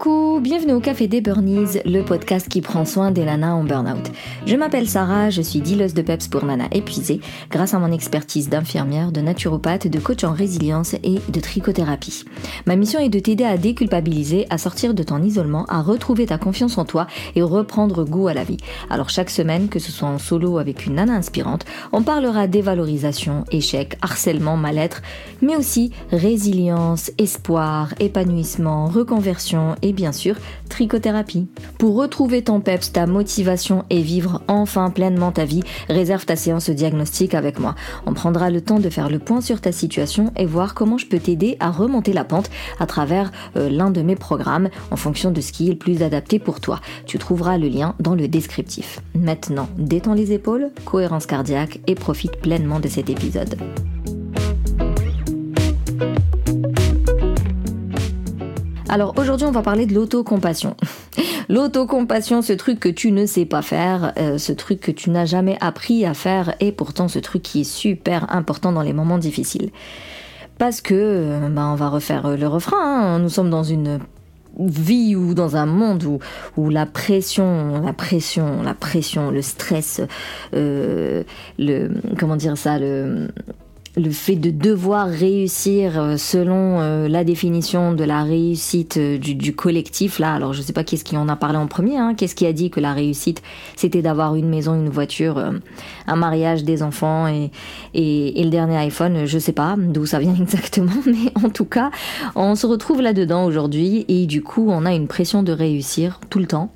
Coucou, bienvenue au Café des Burnies, le podcast qui prend soin des nanas en burn-out. Je m'appelle Sarah, je suis dealeuse de peps pour nanas épuisées grâce à mon expertise d'infirmière, de naturopathe, de coach en résilience et de trichothérapie. Ma mission est de t'aider à déculpabiliser, à sortir de ton isolement, à retrouver ta confiance en toi et reprendre goût à la vie. Alors chaque semaine, que ce soit en solo avec une nana inspirante, on parlera dévalorisation, échec, harcèlement, mal-être, mais aussi résilience, espoir, épanouissement, reconversion et bien sûr trichothérapie. Pour retrouver ton peps, ta motivation et vivre enfin pleinement ta vie, réserve ta séance de diagnostic avec moi. On prendra le temps de faire le point sur ta situation et voir comment je peux t'aider à remonter la pente à travers l'un de mes programmes en fonction de ce qui est le plus adapté pour toi. Tu trouveras le lien dans le descriptif. Maintenant, détends les épaules, cohérence cardiaque et profite pleinement de cet épisode. Alors aujourd'hui on va parler de l'autocompassion. L'autocompassion, ce truc que tu ne sais pas faire, ce truc que tu n'as jamais appris à faire et pourtant ce truc qui est super important dans les moments difficiles. Parce que, on va refaire le refrain, hein. Nous sommes dans une vie ou dans un monde où la pression, le stress, le fait de devoir réussir selon la définition de la réussite du collectif, là, alors je sais pas qu'est-ce qui en a parlé en premier, hein, qu'est-ce qui a dit que la réussite c'était d'avoir une maison, une voiture, un mariage, des enfants et le dernier iPhone, je sais pas d'où ça vient exactement, mais en tout cas on se retrouve là-dedans aujourd'hui et du coup on a une pression de réussir tout le temps,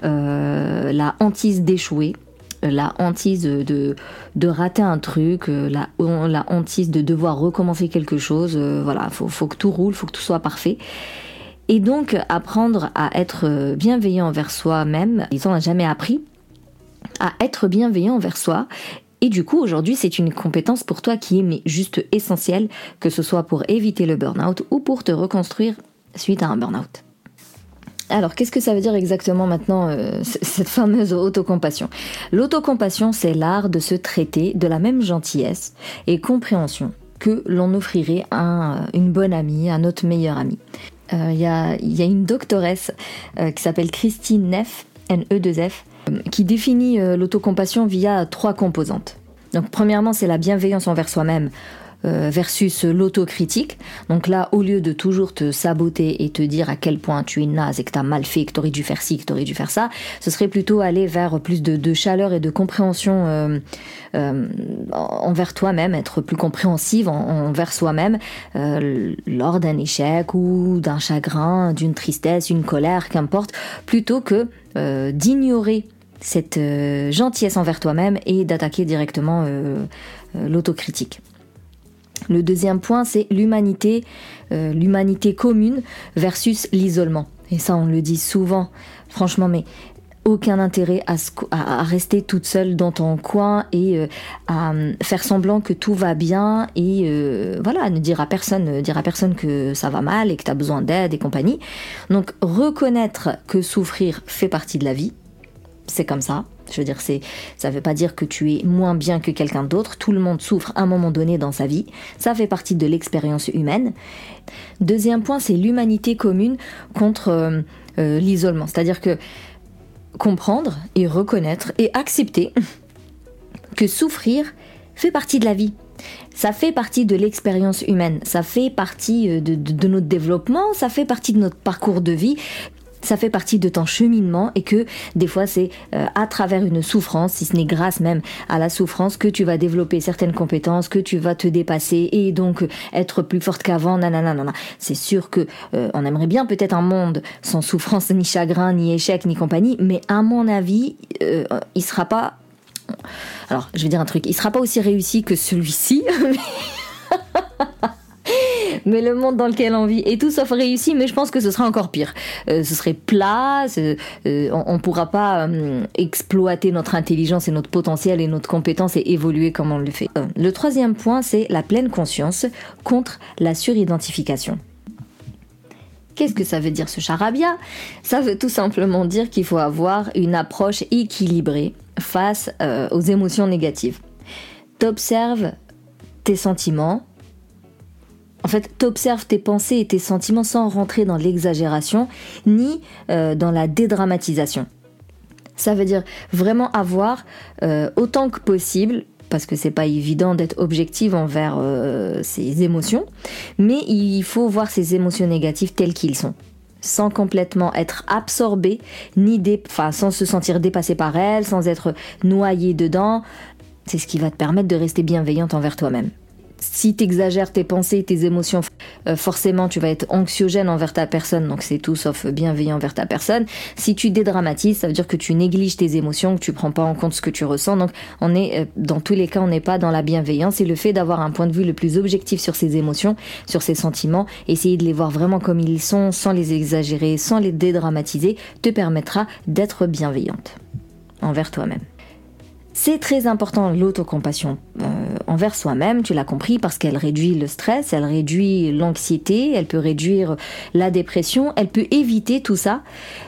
la hantise d'échouer, la hantise de rater un truc, la hantise de devoir recommencer quelque chose, voilà, faut que tout roule, faut que tout soit parfait. Et donc apprendre à être bienveillant envers soi-même, on n'a jamais appris à être bienveillant envers soi. Et du coup aujourd'hui c'est une compétence pour toi qui est juste essentielle, que ce soit pour éviter le burn-out ou pour te reconstruire suite à un burn-out. Alors, qu'est-ce que ça veut dire exactement maintenant, cette fameuse autocompassion ? L'autocompassion, c'est l'art de se traiter de la même gentillesse et compréhension que l'on offrirait à une bonne amie, à notre meilleure amie. Il y a une doctoresse qui s'appelle Christine Neff, N-E-2-F, qui définit l'autocompassion via 3 composantes. Donc, premièrement, c'est la bienveillance envers soi-même, versus l'autocritique. Donc là, au lieu de toujours te saboter et te dire à quel point tu es naze et que tu as mal fait, que tu aurais dû faire ci, que tu aurais dû faire ça, ce serait plutôt aller vers plus de chaleur et de compréhension envers toi-même, être plus compréhensive envers soi-même lors d'un échec ou d'un chagrin, d'une tristesse, une colère, qu'importe, plutôt que d'ignorer cette gentillesse envers toi-même et d'attaquer directement l'autocritique. Le deuxième point, c'est l'humanité commune versus l'isolement. Et ça, on le dit souvent, franchement, mais aucun intérêt à rester toute seule dans ton coin et à faire semblant que tout va bien et voilà, ne dire à personne que ça va mal et que tu as besoin d'aide et compagnie. Donc, reconnaître que souffrir fait partie de la vie, c'est comme ça. Je veux dire, ça veut pas dire que tu es moins bien que quelqu'un d'autre. Tout le monde souffre à un moment donné dans sa vie. Ça fait partie de l'expérience humaine. Deuxième point, c'est l'humanité commune contre l'isolement. C'est-à-dire que comprendre et reconnaître et accepter que souffrir fait partie de la vie. Ça fait partie de l'expérience humaine. Ça fait partie de notre développement. Ça fait partie de notre parcours de vie. Ça fait partie de ton cheminement et que des fois c'est à travers une souffrance, si ce n'est grâce même à la souffrance, que tu vas développer certaines compétences, que tu vas te dépasser et donc être plus forte qu'avant, nanana. C'est sûr que on aimerait bien peut-être un monde sans souffrance, ni chagrin, ni échec, ni compagnie, mais à mon avis, il sera pas... Alors, je vais dire un truc, il sera pas aussi réussi que celui-ci, mais le monde dans lequel on vit est tout sauf réussi, mais je pense que ce sera encore pire. Ce serait plat, on pourra pas exploiter notre intelligence et notre potentiel et notre compétence et évoluer comme on le fait. Le troisième point, c'est la pleine conscience contre la suridentification. Qu'est-ce que ça veut dire ce charabia ? Ça veut tout simplement dire qu'il faut avoir une approche équilibrée face aux émotions négatives. T'observes tes sentiments En fait, t'observes tes pensées et tes sentiments sans rentrer dans l'exagération ni dans la dédramatisation. Ça veut dire vraiment avoir autant que possible, parce que c'est pas évident d'être objective envers ses émotions, mais il faut voir ces émotions négatives telles qu'ils sont, sans complètement être absorbé, sans se sentir dépassé par elles, sans être noyé dedans. C'est ce qui va te permettre de rester bienveillante envers toi-même. Si tu exagères tes pensées, tes émotions, forcément tu vas être anxiogène envers ta personne, donc c'est tout sauf bienveillant envers ta personne. Si tu dédramatises, ça veut dire que tu négliges tes émotions, que tu prends pas en compte ce que tu ressens. Donc dans tous les cas, on n'est pas dans la bienveillance. Et le fait d'avoir un point de vue le plus objectif sur ses émotions, sur ses sentiments, essayer de les voir vraiment comme ils sont, sans les exagérer, sans les dédramatiser, te permettra d'être bienveillante envers toi-même. C'est très important l'autocompassion envers soi-même, tu l'as compris, parce qu'elle réduit le stress, elle réduit l'anxiété, elle peut réduire la dépression, elle peut éviter tout ça.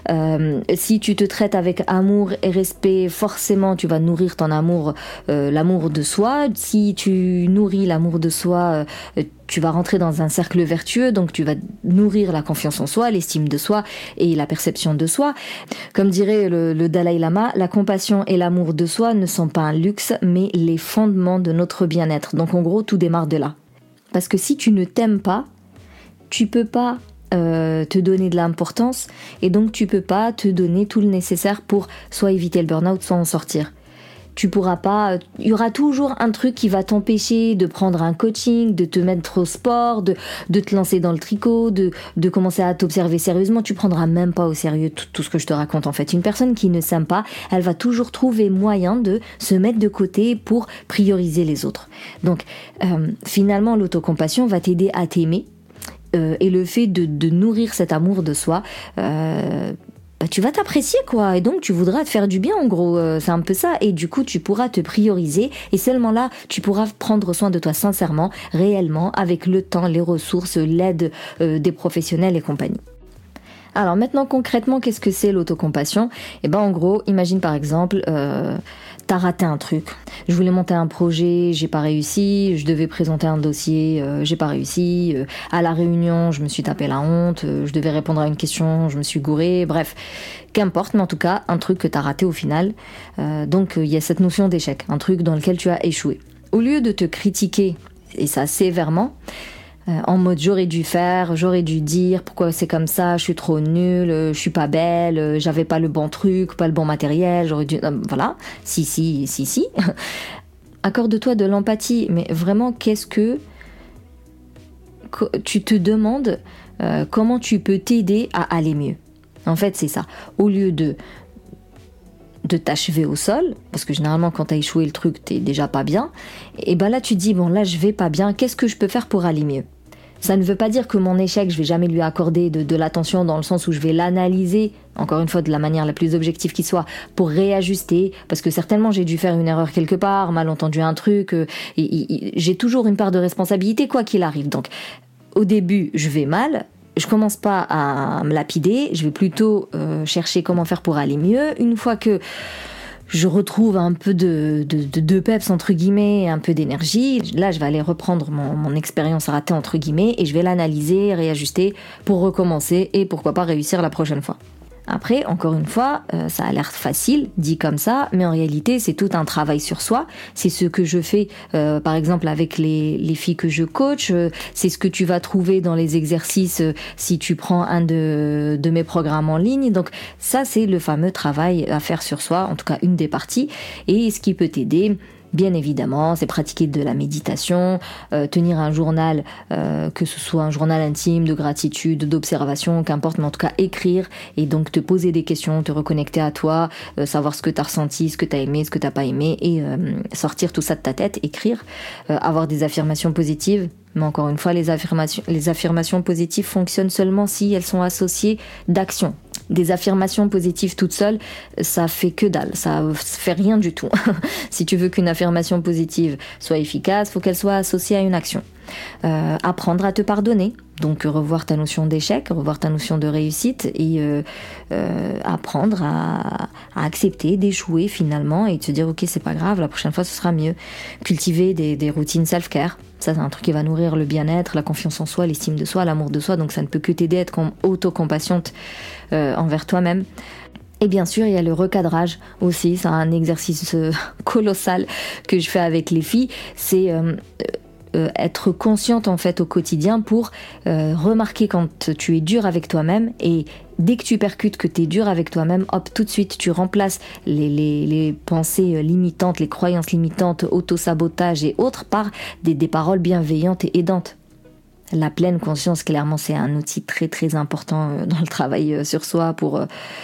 Si tu te traites avec amour et respect, forcément tu vas nourrir ton amour, l'amour de soi. Si tu nourris l'amour de soi, tu vas rentrer dans un cercle vertueux, donc tu vas nourrir la confiance en soi, l'estime de soi et la perception de soi. Comme dirait le Dalai Lama, la compassion et l'amour de soi ne sont pas un luxe, mais les fondements de notre bien-être. Donc en gros, tout démarre de là. Parce que si tu ne t'aimes pas, tu peux pas te donner de l'importance, et donc tu peux pas te donner tout le nécessaire pour soit éviter le burn-out, soit en sortir. Tu pourras pas, il y aura toujours un truc qui va t'empêcher de prendre un coaching, de te mettre au sport, de te lancer dans le tricot, de commencer à t'observer sérieusement. Tu prendras même pas au sérieux tout ce que je te raconte en fait. Une personne qui ne s'aime pas, elle va toujours trouver moyen de se mettre de côté pour prioriser les autres. Donc finalement, l'autocompassion va t'aider à t'aimer, et le fait de nourrir cet amour de soi, tu vas t'apprécier quoi, et donc tu voudras te faire du bien en gros, c'est un peu ça, et du coup tu pourras te prioriser, et seulement là tu pourras prendre soin de toi sincèrement, réellement, avec le temps, les ressources, l'aide des professionnels et compagnie. Alors maintenant concrètement, qu'est-ce que c'est l'autocompassion ? Eh ben en gros, imagine par exemple, t'as raté un truc. Je voulais monter un projet, j'ai pas réussi. Je devais présenter un dossier, j'ai pas réussi. À la réunion, je me suis tapé la honte. Je devais répondre à une question, je me suis gourée. Bref, qu'importe, mais en tout cas, un truc que t'as raté au final. Donc il y a cette notion d'échec, un truc dans lequel tu as échoué. Au lieu de te critiquer, et ça sévèrement, en mode j'aurais dû faire, j'aurais dû dire, pourquoi c'est comme ça, je suis trop nulle, je suis pas belle, j'avais pas le bon truc, pas le bon matériel, j'aurais dû... Voilà, si. Accorde-toi de l'empathie, mais vraiment, qu'est-ce que... Tu te demandes comment tu peux t'aider à aller mieux. En fait, c'est ça. Au lieu de t'achever au sol, parce que généralement quand t'as échoué le truc, t'es déjà pas bien, et ben là tu te dis, bon là je vais pas bien, qu'est-ce que je peux faire pour aller mieux ? Ça ne veut pas dire que mon échec, je vais jamais lui accorder de l'attention, dans le sens où je vais l'analyser, encore une fois de la manière la plus objective qui soit, pour réajuster, parce que certainement j'ai dû faire une erreur quelque part, mal entendu un truc, j'ai toujours une part de responsabilité quoi qu'il arrive. Donc au début je vais mal, je commence pas à me lapider, je vais plutôt chercher comment faire pour aller mieux. Une fois que je retrouve un peu de peps entre guillemets, un peu d'énergie, là je vais aller reprendre mon expérience ratée entre guillemets, et je vais l'analyser, réajuster pour recommencer et pourquoi pas réussir la prochaine fois. Après, encore une fois, ça a l'air facile, dit comme ça, mais en réalité, c'est tout un travail sur soi. C'est ce que je fais, par exemple, avec les filles que je coach. C'est ce que tu vas trouver dans les exercices si tu prends un de mes programmes en ligne. Donc ça, c'est le fameux travail à faire sur soi, en tout cas une des parties. Et ce qui peut t'aider, bien évidemment, c'est pratiquer de la méditation, tenir un journal, que ce soit un journal intime, de gratitude, d'observation, qu'importe, mais en tout cas écrire, et donc te poser des questions, te reconnecter à toi, savoir ce que tu as ressenti, ce que tu as aimé, ce que tu n'as pas aimé, et sortir tout ça de ta tête, écrire, avoir des affirmations positives. Mais encore une fois, les affirmations positives fonctionnent seulement si elles sont associées d'action. Des affirmations positives toutes seules, ça fait que dalle, ça fait rien du tout. Si tu veux qu'une affirmation positive soit efficace, faut qu'elle soit associée à une action. apprendre à te pardonner. Donc revoir ta notion d'échec, revoir ta notion de réussite et apprendre à accepter d'échouer finalement et de se dire ok, c'est pas grave, la prochaine fois ce sera mieux. Cultiver des routines self-care, ça c'est un truc qui va nourrir le bien-être, la confiance en soi, l'estime de soi, l'amour de soi, donc ça ne peut que t'aider à être autocompassionnante envers toi-même. Et bien sûr, il y a le recadrage aussi, c'est un exercice colossal que je fais avec les filles, c'est être consciente en fait au quotidien pour remarquer quand tu es dur avec toi-même et dès que tu percutes que tu es dur avec toi-même, hop, tout de suite tu remplaces les pensées limitantes, les croyances limitantes, auto-sabotage et autres par des paroles bienveillantes et aidantes. La pleine conscience, clairement, c'est un outil très très important dans le travail sur soi pour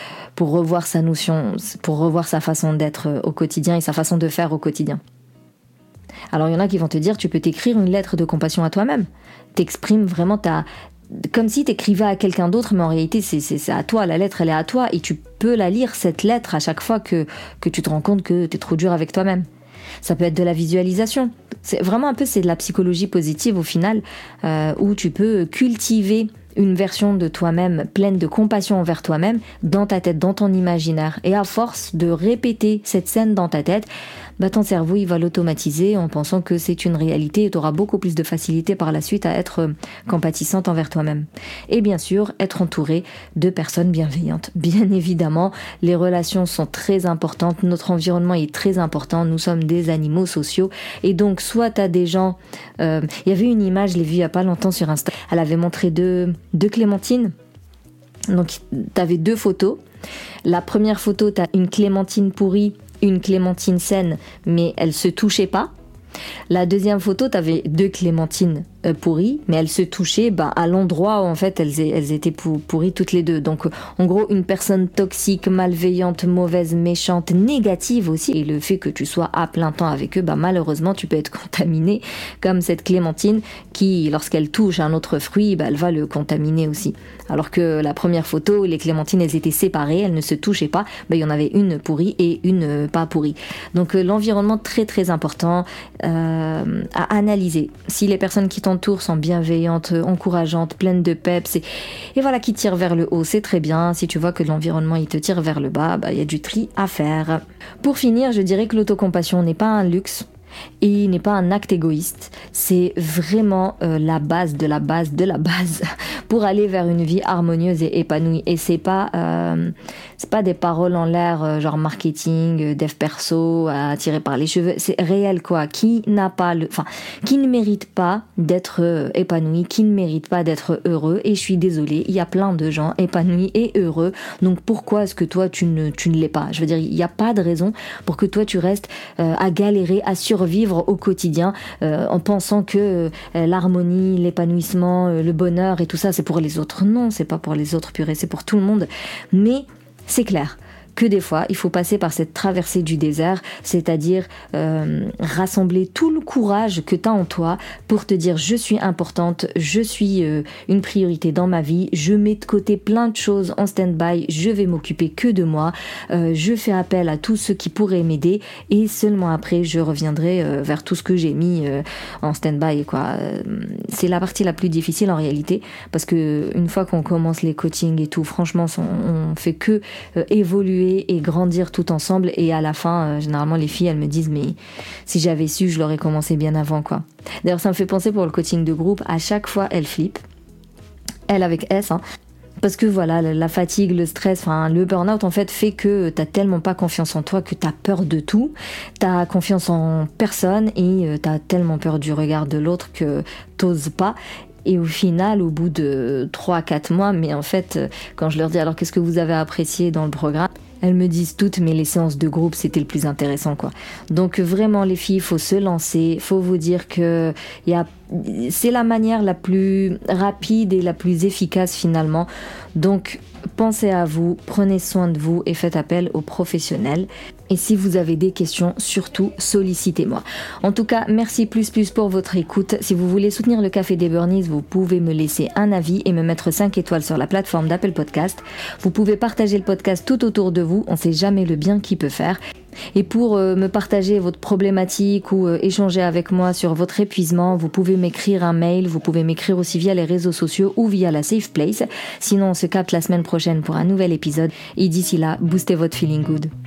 revoir sa notion, pour revoir sa façon d'être au quotidien et sa façon de faire au quotidien. Alors il y en a qui vont te dire, tu peux t'écrire une lettre de compassion à toi-même. T'exprimes vraiment comme si t'écrivais à quelqu'un d'autre, mais en réalité c'est à toi, la lettre elle est à toi et tu peux la lire cette lettre à chaque fois que tu te rends compte que t'es trop dur avec toi-même. Ça peut être de la visualisation. C'est vraiment c'est de la psychologie positive au final, où tu peux cultiver une version de toi-même pleine de compassion envers toi-même dans ta tête, dans ton imaginaire. Et à force de répéter cette scène dans ta tête, ton cerveau il va l'automatiser en pensant que c'est une réalité et tu auras beaucoup plus de facilité par la suite à être compatissante envers toi-même. Et bien sûr, être entouré de personnes bienveillantes. Bien évidemment, les relations sont très importantes, notre environnement est très important, nous sommes des animaux sociaux et donc soit tu as des gens... Il y avait une image, je l'ai vue il n'y a pas longtemps sur Insta, elle avait montré deux clémentines. Donc tu avais 2 photos. La première photo, tu as une clémentine pourrie, une clémentine saine, mais elles se touchaient pas. La deuxième photo, tu avais 2 clémentines pourries, mais elles se touchaient à l'endroit où en fait elles étaient pourries toutes les deux. Donc en gros, une personne toxique, malveillante, mauvaise, méchante, négative aussi. Et le fait que tu sois à plein temps avec eux, malheureusement tu peux être contaminé comme cette clémentine qui, lorsqu'elle touche un autre fruit, elle va le contaminer aussi. Alors que la première photo, les clémentines elles étaient séparées, elles ne se touchaient pas, il y en avait une pourrie et une pas pourrie. Donc l'environnement très très important à analyser. Si les personnes qui t'entourent sont bienveillantes, encourageantes, pleines de peps et voilà, qui tirent vers le haut, c'est très bien. Si tu vois que l'environnement il te tire vers le bas, il y a du tri à faire. Pour finir, je dirais que l'autocompassion n'est pas un luxe et il n'est pas un acte égoïste, c'est vraiment la base de la base de la base pour aller vers une vie harmonieuse et épanouie. Et c'est pas des paroles en l'air genre marketing, dev perso, tiré par les cheveux, c'est réel quoi. Qui ne mérite pas d'être épanoui, qui ne mérite pas d'être heureux. Et je suis désolée, il y a plein de gens épanouis et heureux. Donc pourquoi est-ce que toi tu ne l'es pas? Je veux dire, il n'y a pas de raison pour que toi tu restes à galérer, à survivre au quotidien en pensant que l'harmonie, l'épanouissement, le bonheur et tout ça c'est pour les autres. Non, c'est pas pour les autres, purée, c'est pour tout le monde. Mais c'est clair que des fois, il faut passer par cette traversée du désert, c'est-à-dire rassembler tout le courage que tu as en toi pour te dire je suis importante, je suis une priorité dans ma vie, je mets de côté plein de choses en stand-by, je vais m'occuper que de moi, je fais appel à tous ceux qui pourraient m'aider et seulement après je reviendrai vers tout ce que j'ai mis en stand-by quoi. C'est la partie la plus difficile en réalité parce que une fois qu'on commence les coachings et tout, franchement on fait que évoluer et grandir tout ensemble et à la fin généralement les filles elles me disent mais si j'avais su je l'aurais commencé bien avant quoi. D'ailleurs ça me fait penser pour le coaching de groupe, à chaque fois elle flippe, elle avec S parce que voilà la fatigue, le stress, le burn-out en fait fait que t'as tellement pas confiance en toi que t'as peur de tout, t'as confiance en personne et t'as tellement peur du regard de l'autre que t'oses pas. Et au final, au bout de 3-4 mois, mais en fait, quand je leur dis alors qu'est-ce que vous avez apprécié dans le programme, elles me disent toutes, mais les séances de groupe, c'était le plus intéressant, quoi. Donc vraiment, les filles, il faut se lancer, il faut vous dire que c'est la manière la plus rapide et la plus efficace finalement. Donc pensez à vous, prenez soin de vous et faites appel aux professionnels. Et si vous avez des questions, surtout sollicitez-moi. En tout cas, merci plus pour votre écoute. Si vous voulez soutenir le Café des Burnies, vous pouvez me laisser un avis et me mettre 5 étoiles sur la plateforme d'Apple Podcast. Vous pouvez partager le podcast tout autour de vous, on ne sait jamais le bien qu'il peut faire. Et pour me partager votre problématique ou échanger avec moi sur votre épuisement, vous pouvez m'écrire un mail, vous pouvez m'écrire aussi via les réseaux sociaux ou via la Safe Place. Sinon, on se capte la semaine prochaine pour un nouvel épisode. Et d'ici là, boostez votre feeling good.